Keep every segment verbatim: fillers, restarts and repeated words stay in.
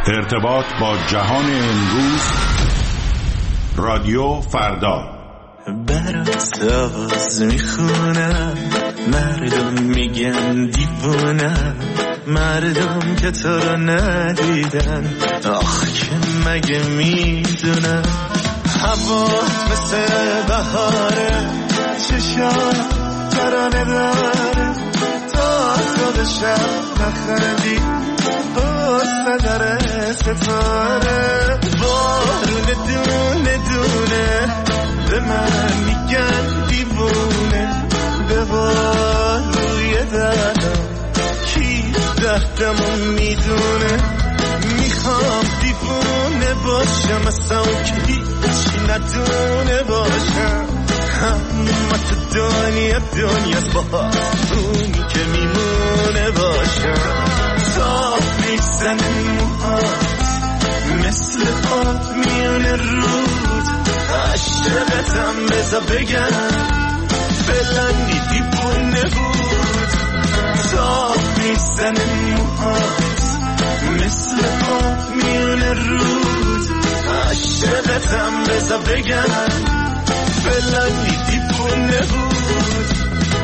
ارتباط با جهان امروز، رادیو فردا. برات آواز میخونم، مردم میگن دیوونم، مردم که تو رو ندیدن، آخ که مگه میدونم. هوا مثل بهاره، چشام ترانه داره، تا خودشم نخندی قصه داره ستاره. بارونه دونه دونه به من میگن دیوونه، به بار روی دردم کی دردمو میدونه. میخوام دیوونه باشم اصلا که هیچی ندونه باشم، اما تو دنیا دنیاست با اونی که میمونه باشم. صاف میزنه موهات مثل آب میونه رود، عشقتم بزا بگم فلانی دیوونه بود. صاف میزنه موهات مثل آب میونه رود، عشقتم بزا بگم فلانی دیوونه بود.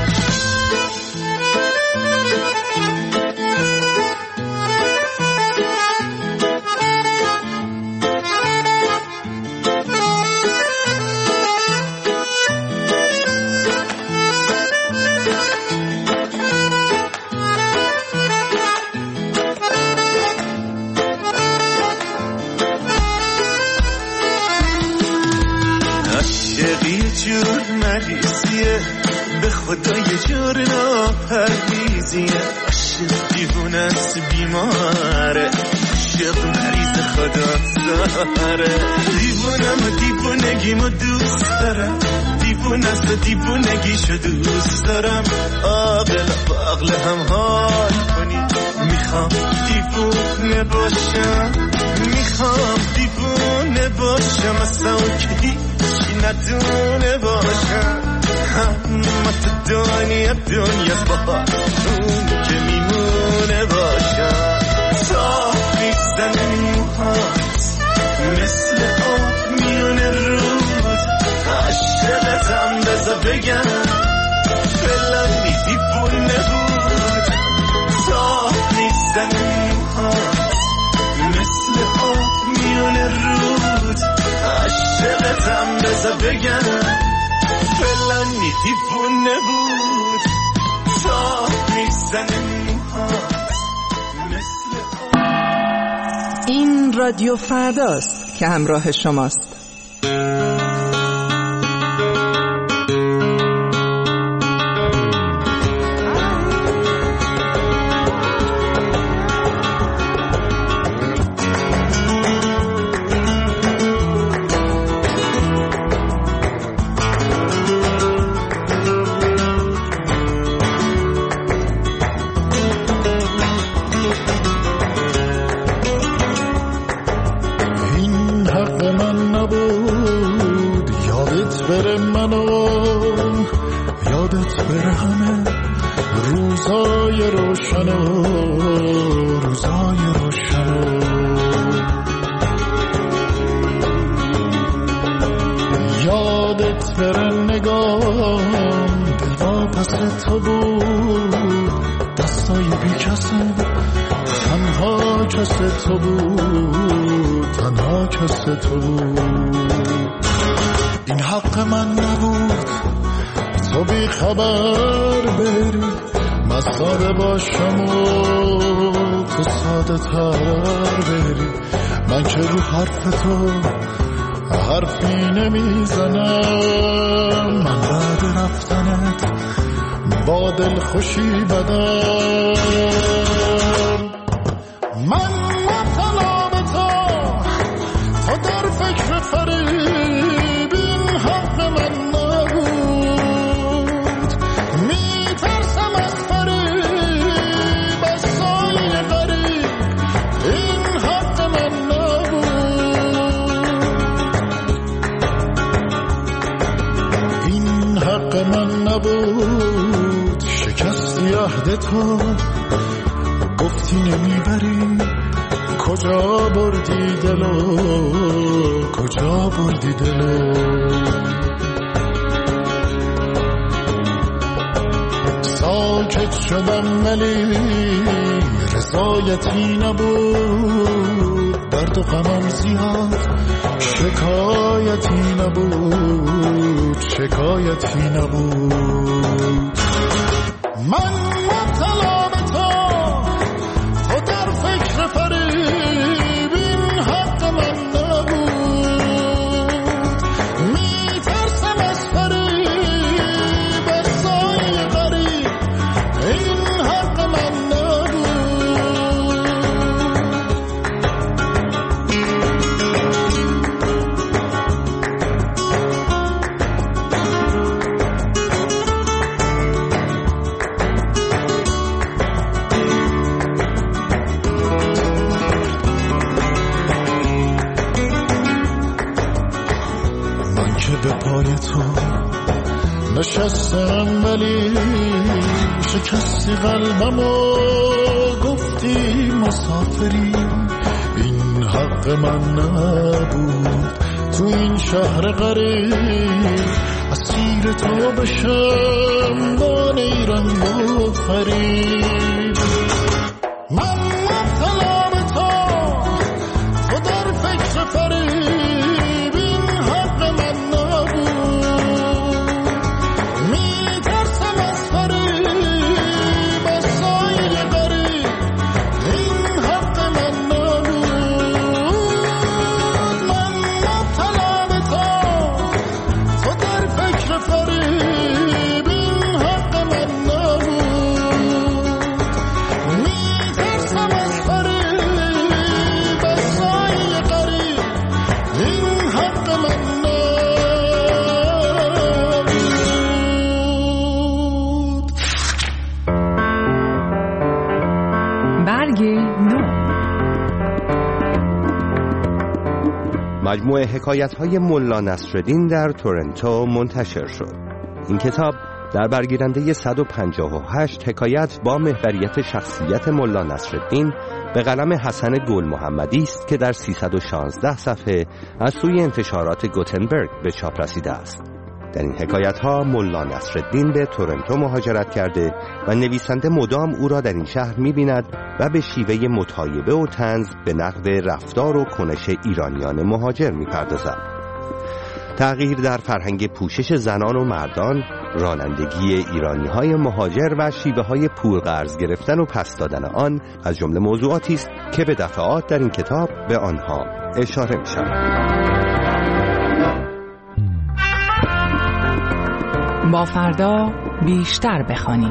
جور مریضیه به خدا یه جور ناپرهیزیه، عاشق دیوونه است بیماره، عاشق مریض خدا داره. دیوونم دیوونگیمو دوست دارم، دیوونه است دیوونگیشو دوست دارم. عاقل عقل هم حال کنی، میخوام دیوونه باشم، میخوام دیوونه باشم اصلا که هیچی ندونه باشم، اما تو دنیا دنیاست با اون که میمونه باشم. صاف میزنه موهات مثل آب میونه رود، عشقتم بزا بگم فلانی دیوونه بود. صاف میزنه موهات مثل آب میونه رود، عشقتم بزا بگم فلانی دیوونه بود. صاف میزنه موهات مثل آب. این رادیو فرداست که همراه شماست. تو بود، تنها کس تو بود. این حق من نبود تو بی خبر بری، من ساده باشم و تو ساده تر بری. من که رو حرف تو حرفی نمیزنم، من بعد رفتنت با دل خوشی بدم. من مطلع به تو تو در فکر فریب، این حق من نبود. میترسم از فریب، از سایه غریب، این حق من نبود. این حق من نبود. شکستی عهد تو، گفتی نمیبری کجا بردی دلو کجا بردی دلو ساکت شدم ولی رضایتی نبود درد و غمم زیاد شکایتی نبود شکایتی نبود من مبتلا به تو تو در فکر فریب این حق من نبود میترسم از فریب از سایه غریب این حق من نبود به پای تو نشستم ولی شکستی قلبم و گفتی مسافری این حق من نبود تو این شهر غریب اسیر تو بشم با نیرنگ و فریب من مبتلا به تو تو در فکر فریب این حق من مجموعه حکایت‌های ملا نصرالدین در تورنتو منتشر شد. این کتاب در برگیرنده صد و پنجاه و هشت حکایت با محوریت شخصیت ملا نصرالدین به قلم حسن گل محمدی است که در سیصد و شانزده صفحه از سوی انتشارات گوتنبرگ به چاپ رسیده است. در این حکایت‌ها ملا نصرالدین به تورنتو مهاجرت کرده و نویسنده مدام او را در این شهر می‌بیند و به شیوه مطایبه و طنز به نقد رفتار و کنش ایرانیان مهاجر می‌پردازد. تغییر در فرهنگ پوشش زنان و مردان، رانندگی ایرانی‌های مهاجر و شیوه‌های پول-قرض گرفتن و پس دادن آن از جمله موضوعاتی است که به دفعات در این کتاب به آنها اشاره می‌شود. با فردا بیشتر بخوانیم.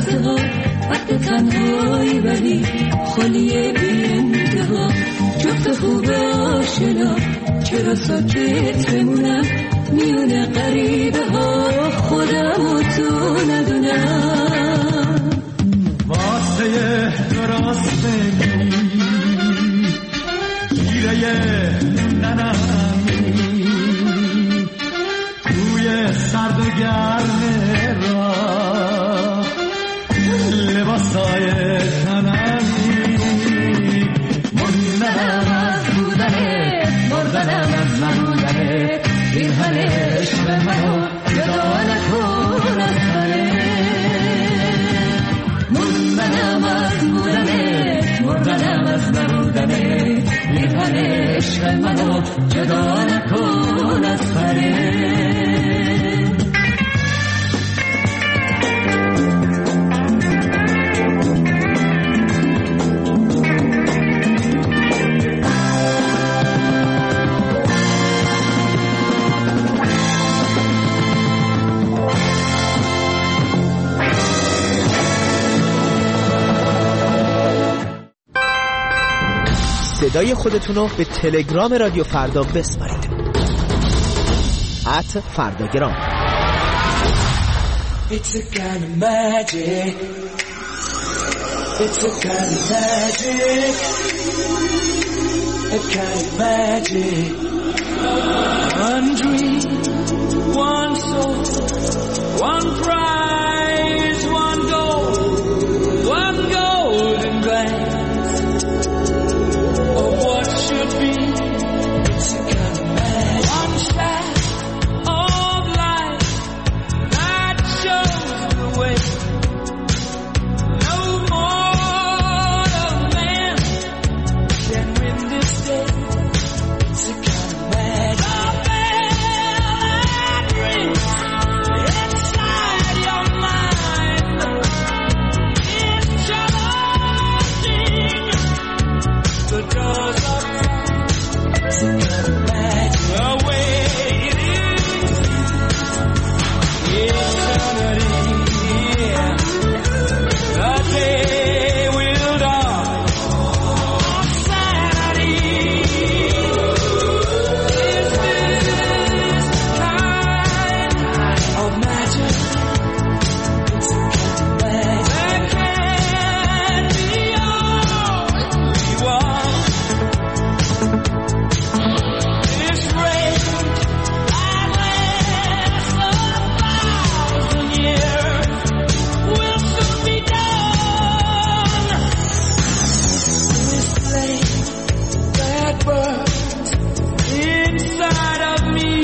تنهایی ولی خالیه بی انتها جفت آشنا چرا ساکت بمونم میونه غریبه ها خودم و تو ندونم واسه درست بگی گیره ننمی توی سرد و گرم راه لباسای تنمی مردنم از بودنه مردنم از نبودنه این همه عشق منو جدا نکن از منه مردنم از بودنه مردنم از نبودنه این همه عشق منو جدا نکن از منه صدای خودتون رو به تلگرام رادیو فردا بسپارید. ات فرداگرام. It's a kind of magic. It's a kind of magic. A kind of magic. One dream, one soul, one prize, one goal, one golden glance of what should be. It's a kind of magic. One shot of light that shows the way. No mortal man can win this day. It's a kind of magic. A bell that rings inside your mind is challenging the doors of time. It's a kind of magic. The way it is, eternity. The day will dawn on sanity. Is this kind of magic? It's a kind of magic. There can be only one. This rain that lasts a thousand years will soon be done. This flame that burns inside of me,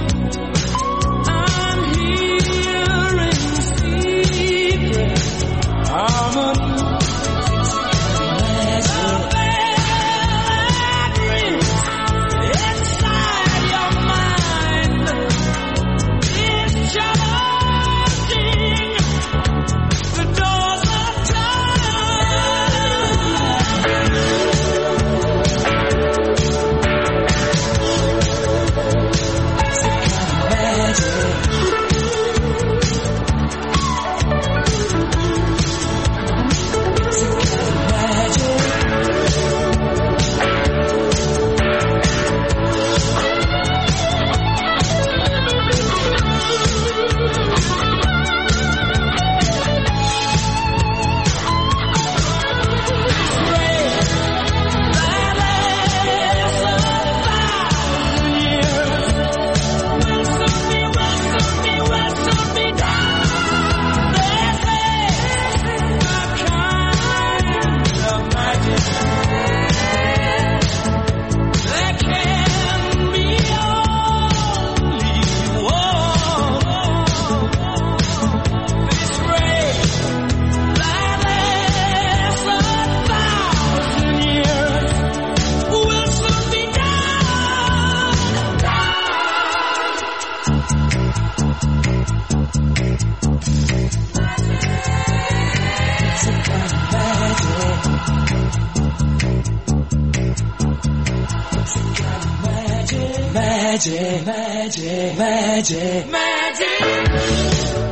I'm hearing secret harmony. The bell that rings inside your mind is challenging the doors of magic, magic, magic, magic.